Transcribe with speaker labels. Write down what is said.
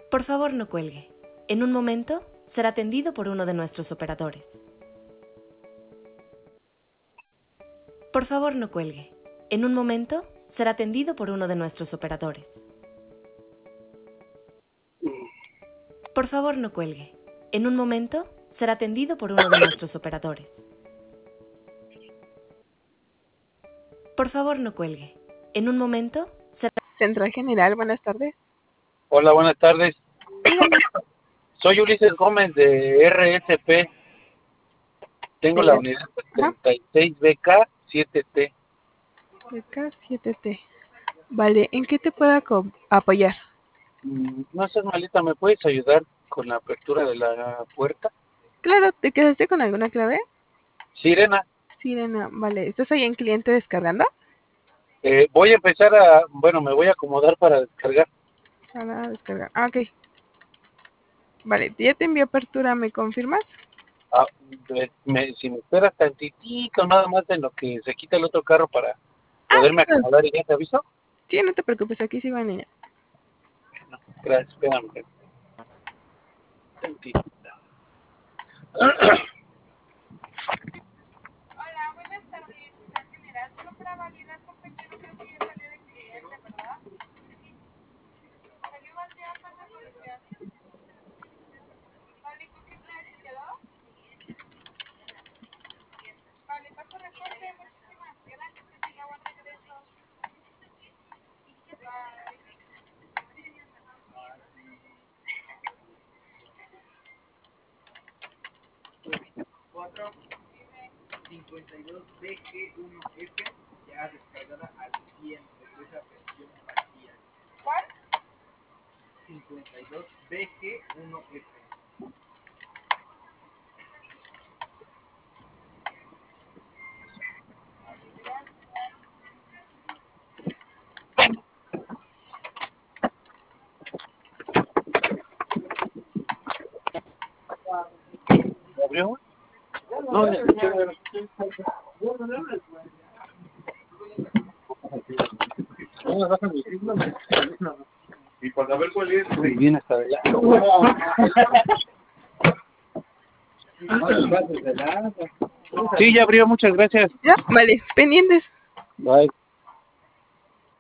Speaker 1: Por favor, no cuelgue. En un momento será atendido por uno de nuestros operadores. Por favor, no cuelgue. En un momento será atendido por uno de nuestros operadores. Por favor, no cuelgue. En un momento será atendido por uno de nuestros operadores. Por favor, no cuelgue. En un momento será...
Speaker 2: Central General, buenas tardes.
Speaker 3: Hola, buenas tardes.
Speaker 2: Dígame.
Speaker 3: Soy Ulises Gómez de RSP. Tengo la unidad 76BK7T.
Speaker 2: BK7T. Vale, ¿en qué te puedo apoyar?
Speaker 3: No seas malita, ¿me puedes ayudar con la apertura de la puerta?
Speaker 2: Claro, ¿te quedaste con alguna clave?
Speaker 3: Sirena,
Speaker 2: Sirena, vale. ¿Estás ahí en cliente descargando?
Speaker 3: voy a empezar me voy a acomodar para descargar.
Speaker 2: Para descargar. Ah, ok. Vale, ya te envié apertura, ¿me confirmas?
Speaker 3: Ah, si me esperas tantitito, nada más en lo que se quita el otro carro para poderme
Speaker 2: Claro.
Speaker 3: acomodar y ya te aviso.
Speaker 2: Sí, no te preocupes, aquí sí va niña.
Speaker 3: No, gracias, espérame. Tantito.
Speaker 2: Hola, buenas tardes, Central General. Solo para validar, compañero, creo que ya salió de cliente, ¿verdad? ¿Salió vacía para policía? Vale, ¿con qué clase quedó? Vale, paso reporte, muchísimas gracias, que tenga buen regreso. Bye.
Speaker 4: 52BG1F ya descargada al 100 desde esa versión vacía.
Speaker 2: ¿Cuál?
Speaker 4: 52BG1F.
Speaker 3: ¿Me abrió? No, le escuché.
Speaker 4: Y para saber cuál es,
Speaker 3: Muy bien, hasta allá. Sí, ya abrió, muchas gracias.
Speaker 2: ¿Ya? Vale, pendientes.
Speaker 3: Bye.